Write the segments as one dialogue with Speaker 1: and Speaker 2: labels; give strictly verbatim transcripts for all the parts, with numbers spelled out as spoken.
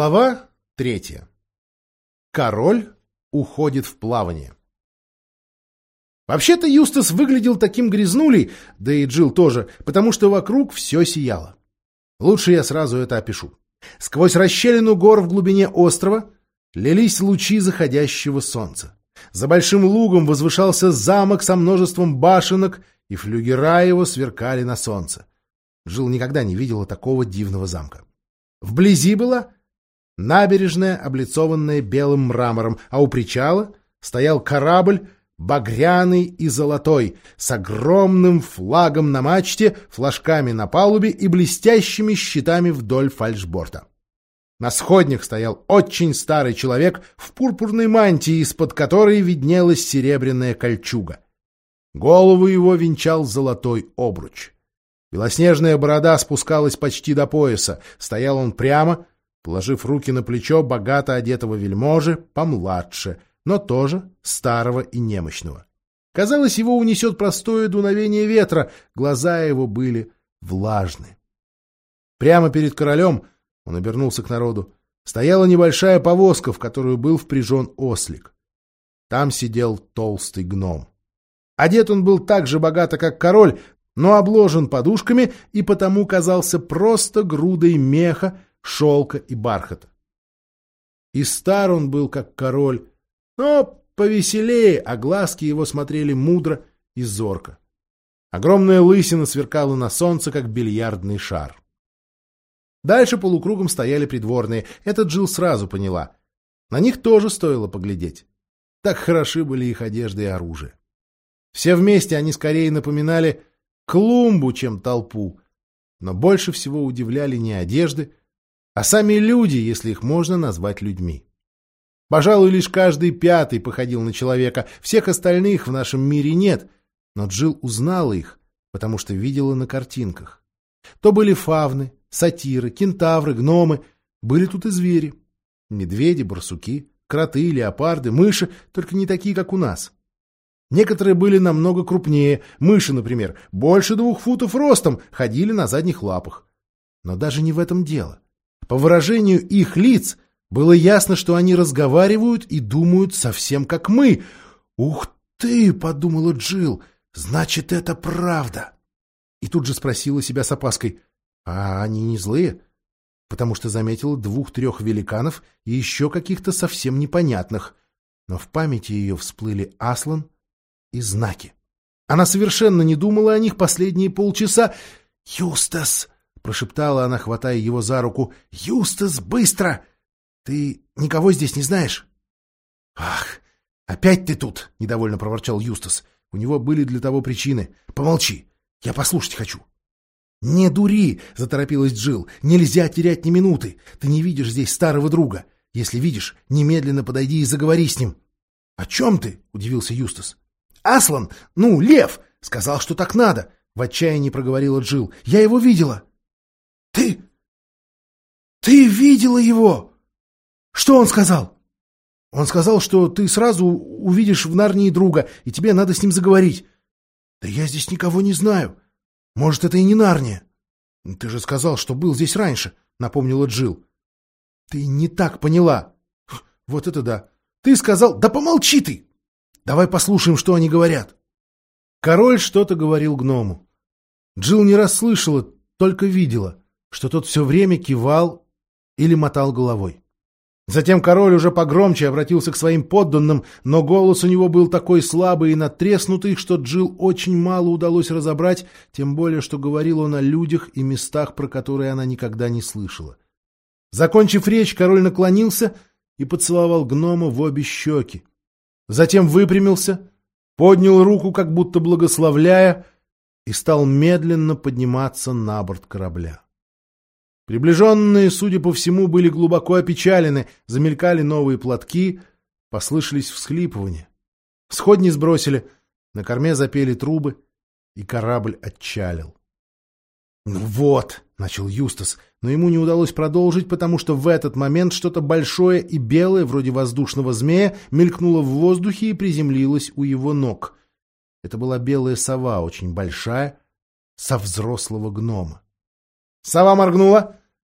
Speaker 1: Глава третья. Король уходит в плавание. Вообще-то Юстас выглядел таким грязнулей, да и Джилл тоже, потому что вокруг все сияло. Лучше я сразу это опишу. Сквозь расщелину гор в глубине острова лились лучи заходящего солнца. За большим лугом возвышался замок со множеством башенок, и флюгера его сверкали на солнце. Джилл никогда не видела такого дивного замка. Вблизи была набережная, облицованная белым мрамором, а у причала стоял корабль, багряный и золотой, с огромным флагом на мачте, флажками на палубе и блестящими щитами вдоль фальшборта. На сходнях стоял очень старый человек в пурпурной мантии, из-под которой виднелась серебряная кольчуга. Голову его венчал золотой обруч. Белоснежная борода спускалась почти до пояса. Стоял он прямо, положив руки на плечо богато одетого вельможи, помладше, но тоже старого и немощного. Казалось, его унесет простое дуновение ветра, глаза его были влажны. Прямо перед королем, он обернулся к народу, стояла небольшая повозка, в которую был впряжен ослик. Там сидел толстый гном. Одет он был так же богато, как король, но обложен подушками и потому казался просто грудой меха, шелка и бархата. И стар он был, как король, но повеселее, а глазки его смотрели мудро и зорко. Огромная лысина сверкала на солнце, как бильярдный шар. Дальше полукругом стояли придворные. Это Джилл сразу поняла. На них тоже стоило поглядеть. Так хороши были их одежда и оружие. Все вместе они скорее напоминали клумбу, чем толпу. Но больше всего удивляли не одежды, а сами люди, если их можно назвать людьми. Пожалуй, лишь каждый пятый походил на человека, всех остальных в нашем мире нет, но Джилл узнала их, потому что видела на картинках. То были фавны, сатиры, кентавры, гномы, были тут и звери. Медведи, барсуки, кроты, леопарды, мыши, только не такие, как у нас. Некоторые были намного крупнее, мыши, например, больше двух футов ростом, ходили на задних лапах. Но даже не в этом дело. По выражению их лиц было ясно, что они разговаривают и думают совсем как мы. «Ух ты!» — подумала Джилл. «Значит, это правда!» И тут же спросила себя с опаской: «А они не злые?» Потому что заметила двух-трех великанов и еще каких-то совсем непонятных. Но в памяти ее всплыли Аслан и знаки. Она совершенно не думала о них последние полчаса. «Юстас!» — прошептала она, хватая его за руку. «Юстас, быстро! Ты никого здесь не знаешь?» «Ах, опять ты тут!» — недовольно проворчал Юстас. У него были для того причины. «Помолчи, я послушать хочу». «Не дури!» — заторопилась Джилл. «Нельзя терять ни минуты. Ты не видишь здесь старого друга. Если видишь, немедленно подойди и заговори с ним». «О чем ты?» — удивился Юстас. «Аслан, ну, лев, сказал, что так надо», — в отчаянии проговорила Джилл. «Я его видела». «Ты... ты видела его? Что он сказал?» «Он сказал, что ты сразу увидишь в Нарнии друга, и тебе надо с ним заговорить». «Да я здесь никого не знаю. Может, это и не Нарния». «Ты же сказал, что был здесь раньше», — напомнила Джилл. «Ты не так поняла». «Вот это да. Ты сказал... Да помолчи ты! Давай послушаем, что они говорят». Король что-то говорил гному. Джилл не расслышала, только видела, что тот все время кивал или мотал головой. Затем король уже погромче обратился к своим подданным, но голос у него был такой слабый и надтреснутый, что Джилл очень мало удалось разобрать, тем более, что говорил он о людях и местах, про которые она никогда не слышала. Закончив речь, король наклонился и поцеловал гнома в обе щеки. Затем выпрямился, поднял руку, как будто благословляя, и стал медленно подниматься на борт корабля. Приближенные, судя по всему, были глубоко опечалены, замелькали новые платки, послышались всхлипывания. Сходни сбросили, на корме запели трубы, и корабль отчалил. «Ну вот», — начал Юстас, но ему не удалось продолжить, потому что в этот момент что-то большое и белое, вроде воздушного змея, мелькнуло в воздухе и приземлилось у его ног. Это была белая сова, очень большая, со взрослого гнома. Сова моргнула,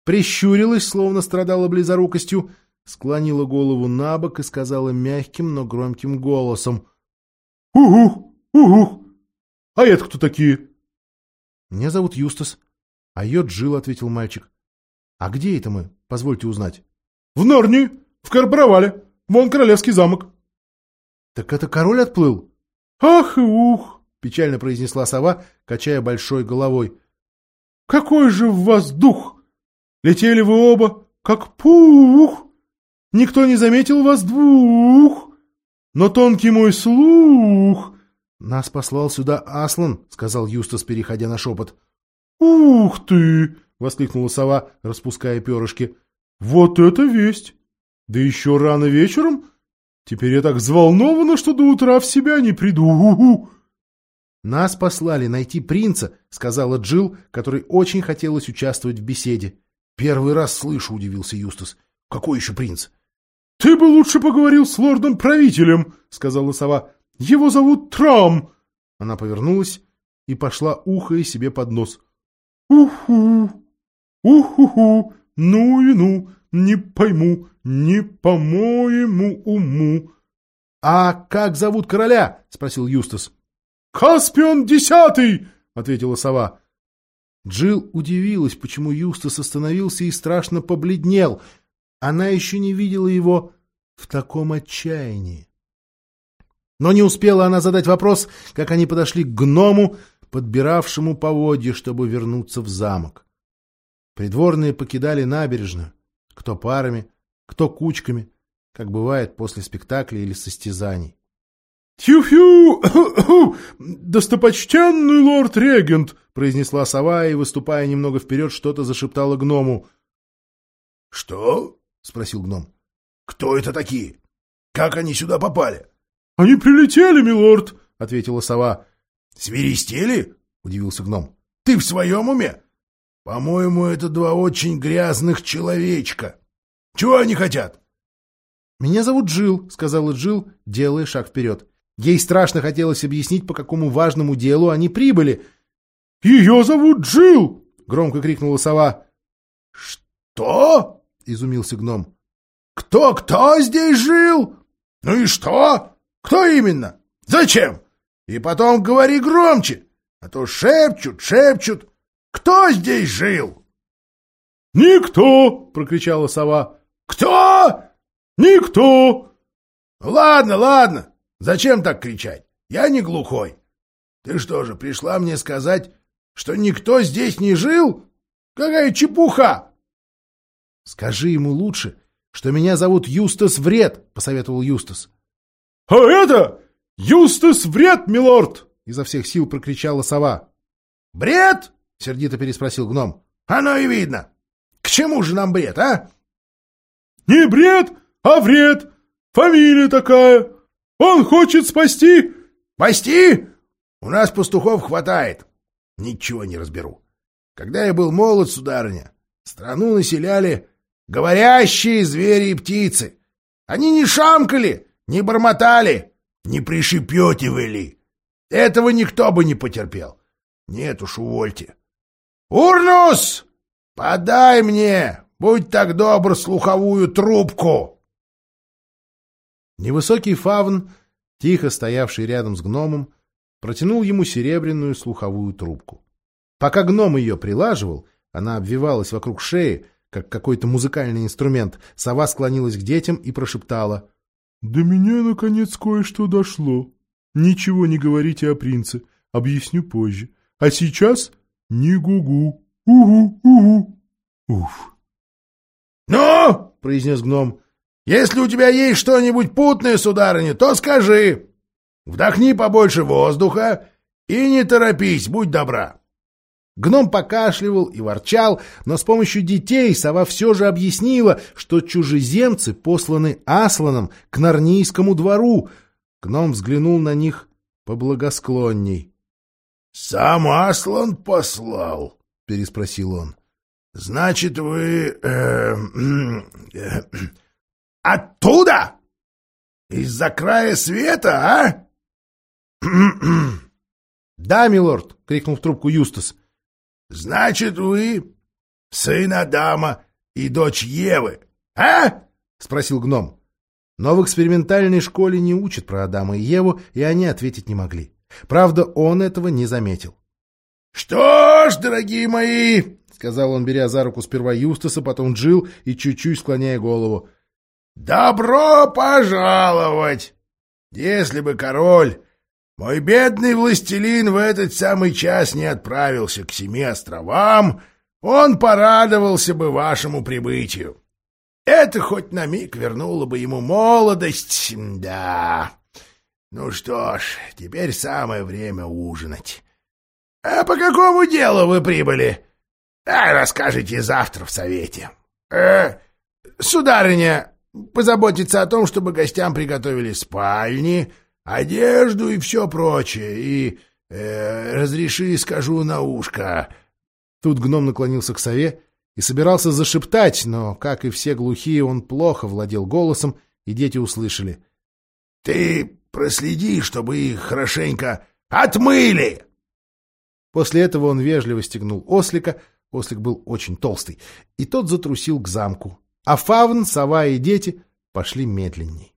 Speaker 1: прищурилась, словно страдала близорукостью, склонила голову на бок и сказала мягким, но громким голосом: «Угу, угу! А это кто такие?» «Меня зовут Юстас, а ее Джилл», — ответил мальчик. «А где это мы? Позвольте узнать». «В Нарнии, в Карборавале. Вон королевский замок». «Так это король отплыл?» «Ах и ух!» — печально произнесла сова, качая большой головой. «Какой же в вас дух! Летели вы оба, как пух! Никто не заметил вас двух, но тонкий мой слух...» «Нас послал сюда Аслан», — сказал Юстас, переходя на шепот. «Ух ты!» — воскликнула сова, распуская перышки. «Вот это весть! Да еще рано вечером? Теперь я так взволнована, что до утра в себя не приду!» «Нас послали найти принца», — сказала Джилл, которой очень хотелось участвовать в беседе. «Первый раз слышу», — удивился Юстас. «Какой еще принц?» «Ты бы лучше поговорил с лордом-правителем», — сказала сова. «Его зовут Трам». Она повернулась и пошла, ухая себе под нос. «Уху! Уху-ху! Ну и ну! Не пойму, не по моему уму!» «А как зовут короля?» — спросил Юстас. «Каспиан Десятый!» — ответила сова. Джилл удивилась, почему Юстас остановился и страшно побледнел. Она еще не видела его в таком отчаянии. Но не успела она задать вопрос, как они подошли к гному, подбиравшему поводья, чтобы вернуться в замок. Придворные покидали набережную, кто парами, кто кучками, как бывает после спектакля или состязаний. «Тью-фью! Достопочтенный лорд-регент!» — произнесла сова и, выступая немного вперед, что-то зашептала гному.
Speaker 2: «Что?» — спросил гном. «Кто это такие? Как они сюда попали?»
Speaker 1: «Они прилетели, милорд!» — ответила сова.
Speaker 2: «Свиристели?» — удивился гном. «Ты в своем уме? По-моему, это два очень грязных человечка. Чего они хотят?»
Speaker 1: «Меня зовут Джилл», — сказала Джилл, делая шаг вперед. Ей страшно хотелось объяснить, по какому важному делу они прибыли. «Ее зовут Джилл!» — громко крикнула сова.
Speaker 2: «Что?» — изумился гном. «Кто-кто здесь жил? Ну и что? Кто именно? Зачем? И потом говори громче, а то шепчут, шепчут. Кто здесь жил?»
Speaker 1: «Никто!» — прокричала сова.
Speaker 2: «Кто?
Speaker 1: Никто!»
Speaker 2: «Ладно, ладно. Зачем так кричать? Я не глухой. Ты что же, пришла мне сказать, что никто здесь не жил? Какая чепуха!»
Speaker 1: «Скажи ему лучше, что меня зовут Юстас Вред», — посоветовал Юстас.
Speaker 2: «А это Юстас Вред, милорд!»
Speaker 1: — изо всех сил прокричала сова.
Speaker 2: «Бред?»
Speaker 1: — сердито переспросил гном.
Speaker 2: «Оно и видно. К чему же нам бред, а?»
Speaker 1: «Не бред, а вред. Фамилия такая. Он хочет спасти...»
Speaker 2: «Спасти? У нас пастухов хватает. Ничего не разберу. Когда я был молод, сударыня, страну населяли говорящие звери и птицы. Они не шамкали, не бормотали, не пришепетивали. Этого никто бы не потерпел. Нет уж, увольте. Урнус! Подай мне, будь так добр, слуховую трубку!»
Speaker 1: Невысокий фавн, тихо стоявший рядом с гномом, протянул ему серебряную слуховую трубку. Пока гном ее прилаживал, она обвивалась вокруг шеи, как какой-то музыкальный инструмент. Сова склонилась к детям и прошептала: «До меня, наконец, кое-что дошло. Ничего не говорите о принце, объясню позже. А сейчас не гу-гу, угу-угу, уф».
Speaker 2: «Ну, — произнес гном, — если у тебя есть что-нибудь путное, сударыня, то скажи. Вдохни побольше воздуха и не торопись, будь добра».
Speaker 1: Гном покашливал и ворчал, но с помощью детей сова все же объяснила, что чужеземцы посланы Асланом к Нарнийскому двору. Гном взглянул на них поблагосклонней.
Speaker 2: — Сам Аслан послал? — переспросил он. — Значит, вы... Э, э, оттуда? Из-за края света, а?
Speaker 1: — Да, милорд! — крикнул в трубку Юстас.
Speaker 2: — Значит, вы сын Адама и дочь Евы, а? — спросил гном.
Speaker 1: Но в экспериментальной школе не учат про Адама и Еву, и они ответить не могли. Правда, он этого не заметил.
Speaker 2: — Что ж, дорогие мои,
Speaker 1: — сказал он, беря за руку сперва Юстаса, потом Джилл и чуть-чуть склоняя голову,
Speaker 2: — добро пожаловать! Если бы король, мой бедный властелин, в этот самый час не отправился к семи островам, он порадовался бы вашему прибытию. Это хоть на миг вернуло бы ему молодость, да. Ну что ж, теперь самое время ужинать. А по какому делу вы прибыли? А расскажете завтра в совете. Э, сударыня, позаботиться о том, чтобы гостям приготовили спальни, одежду и все прочее, и э, разреши, скажу на ушко.
Speaker 1: Тут гном наклонился к сове и собирался зашептать, но, как и все глухие, он плохо владел голосом, и дети услышали.
Speaker 2: — Ты проследи, чтобы их хорошенько отмыли!
Speaker 1: После этого он вежливо стегнул ослика, ослик был очень толстый, и тот затрусил к замку, а фавн, сова и дети пошли медленней.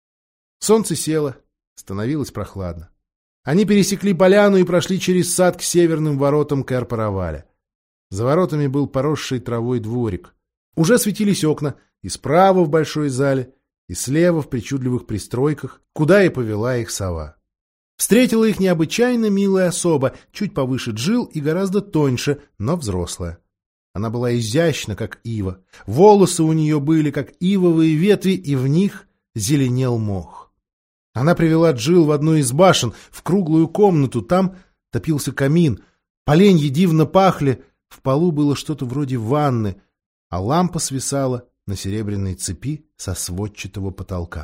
Speaker 1: Солнце село, становилось прохладно. Они пересекли поляну и прошли через сад к северным воротам Кэр-Параваля. За воротами был поросший травой дворик. Уже светились окна, и справа в большой зале, и слева в причудливых пристройках, куда и повела их сова. Встретила их необычайно милая особа, чуть повыше Джилл и гораздо тоньше, но взрослая. Она была изящна, как ива. Волосы у нее были, как ивовые ветви, и в них зеленел мох. Она привела Джилл в одну из башен, в круглую комнату. Там топился камин, поленья дивно пахли, в полу было что-то вроде ванны, а лампа свисала на серебряной цепи со сводчатого потолка.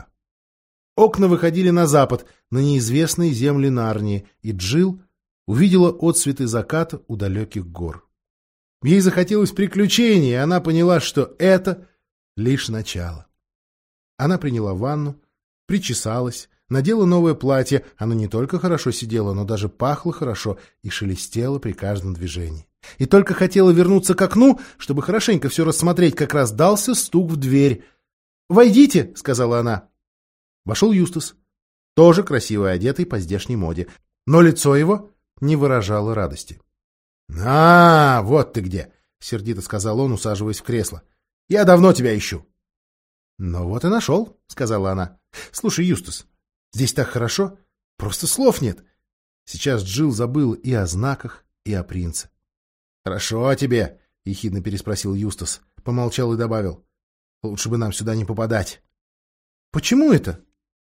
Speaker 1: Окна выходили на запад, на неизвестные земли Нарнии, и Джилл увидела отсветы заката у далеких гор. Ей захотелось приключений, и она поняла, что это лишь начало. Она приняла ванну, причесалась, надела новое платье. Оно не только хорошо сидело, но даже пахло хорошо и шелестело при каждом движении. И только хотела вернуться к окну, чтобы хорошенько все рассмотреть, как раздался стук в дверь. «Войдите», — сказала она. Вошел Юстас, тоже красиво одетый по здешней моде, но лицо его не выражало радости. — А, вот ты где! — сердито сказал он, усаживаясь в кресло. — Я давно тебя ищу. — Ну вот и нашел, — сказала она. — Слушай, Юстас, здесь так хорошо, просто слов нет. Сейчас Джилл забыл и о знаках, и о принце. — Хорошо тебе, — ехидно переспросил Юстас, помолчал и добавил. — Лучше бы нам сюда не попадать. — Почему это?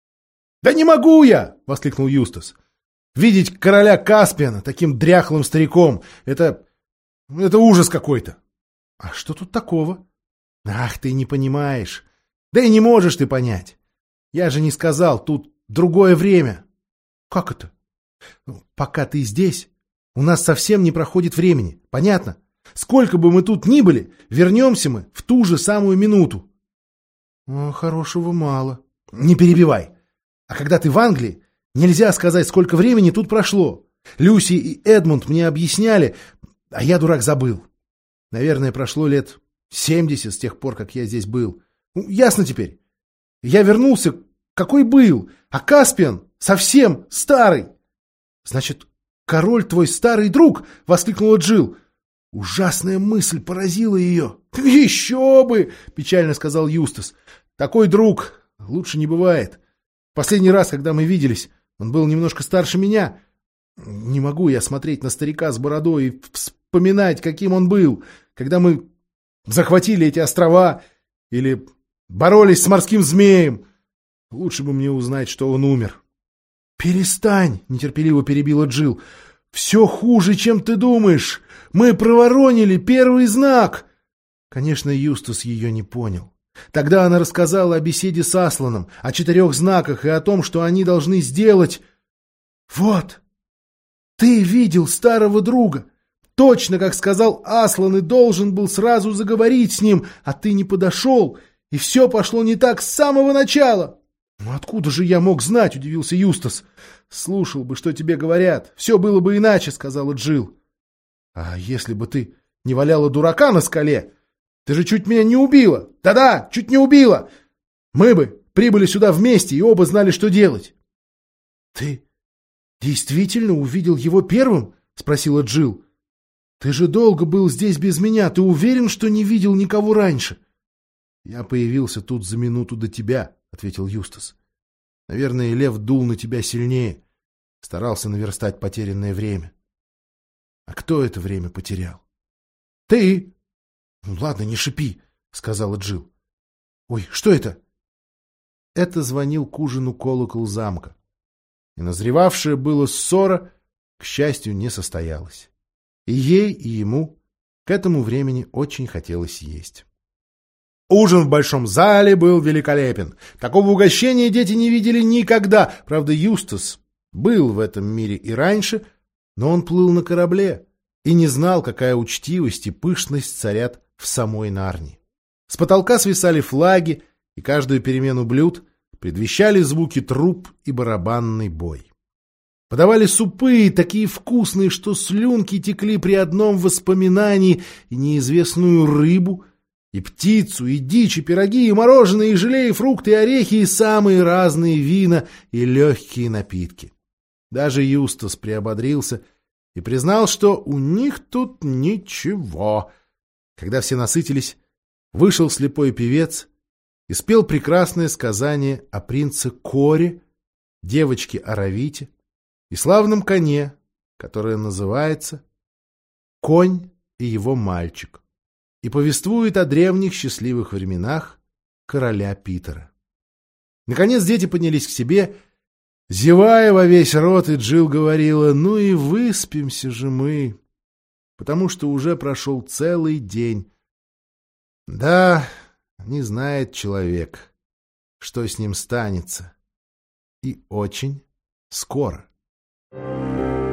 Speaker 1: — Да не могу я! — воскликнул Юстас. — Видеть короля Каспиана таким дряхлым стариком — это... это ужас какой-то. — А что тут такого? — Ах, ты не понимаешь. Да и не можешь ты понять. Я же не сказал, тут другое время. — Как это? Ну, пока ты здесь, у нас совсем не проходит времени. Понятно? Сколько бы мы тут ни были, вернемся мы в ту же самую минуту. — Хорошего мало. — Не перебивай. А когда ты в Англии, нельзя сказать, сколько времени тут прошло. Люси и Эдмунд мне объясняли, а я, дурак, забыл. Наверное, прошло лет семьдесят с тех пор, как я здесь был. Ну, ясно теперь. Я вернулся, какой был, а Каспиан совсем старый. Значит, король твой старый друг, — воскликнула Джилл. Ужасная мысль поразила ее. — Еще бы, — печально сказал Юстас. — Такой друг лучше не бывает. Последний раз, когда мы виделись, он был немножко старше меня. Не могу я смотреть на старика с бородой и вспоминать, каким он был, когда мы захватили эти острова или боролись с морским змеем. Лучше бы мне узнать, что он умер. — Перестань, — нетерпеливо перебила Джилл. — Все хуже, чем ты думаешь. Мы проворонили первый знак. Конечно, Юстас ее не понял. Тогда она рассказала о беседе с Асланом, о четырех знаках и о том, что они должны сделать. Вот, ты видел старого друга. Точно, как сказал Аслан, и должен был сразу заговорить с ним, а ты не подошел, и все пошло не так с самого начала. Ну откуда же я мог знать, удивился Юстас. Слушал бы, что тебе говорят, все было бы иначе, сказала Джилл. А если бы ты не валяла дурака на скале. Ты же чуть меня не убила. Да-да, чуть не убила. Мы бы прибыли сюда вместе и оба знали, что делать. — Ты действительно увидел его первым? — спросила Джилл. — Ты же долго был здесь без меня. Ты уверен, что не видел никого раньше? — Я появился тут за минуту до тебя, — ответил Юстас. — Наверное, лев дул на тебя сильнее. Старался наверстать потерянное время. — А кто это время потерял? — Ты. — Ну ладно, не шипи, — сказала Джилл. — Ой, что это? Это звонил к ужину колокол замка. И назревавшая была ссора, к счастью, не состоялась. И ей, и ему к этому времени очень хотелось есть. Ужин в большом зале был великолепен. Такого угощения дети не видели никогда. Правда, Юстас был в этом мире и раньше, но он плыл на корабле и не знал, какая учтивость и пышность царят в самой Нарнии. С потолка свисали флаги, и каждую перемену блюд предвещали звуки труб и барабанный бой. Подавали супы, такие вкусные, что слюнки текли при одном воспоминании, и неизвестную рыбу, и птицу, и дичь, и пироги, и мороженое, и желе, и фрукты, и орехи, и самые разные вина, и легкие напитки. Даже Юстас приободрился и признал, что у них тут ничего. Когда все насытились, вышел слепой певец и спел прекрасное сказание о принце Коре, девочке Аравите и славном коне, которое называется «Конь и его мальчик», и повествует о древних счастливых временах короля Питера. Наконец дети поднялись к себе, зевая во весь рот, и Джилл говорила: «Ну и выспимся же мы, потому что уже прошел целый день». Да, не знает человек, что с ним станется, и очень скоро. Thank you.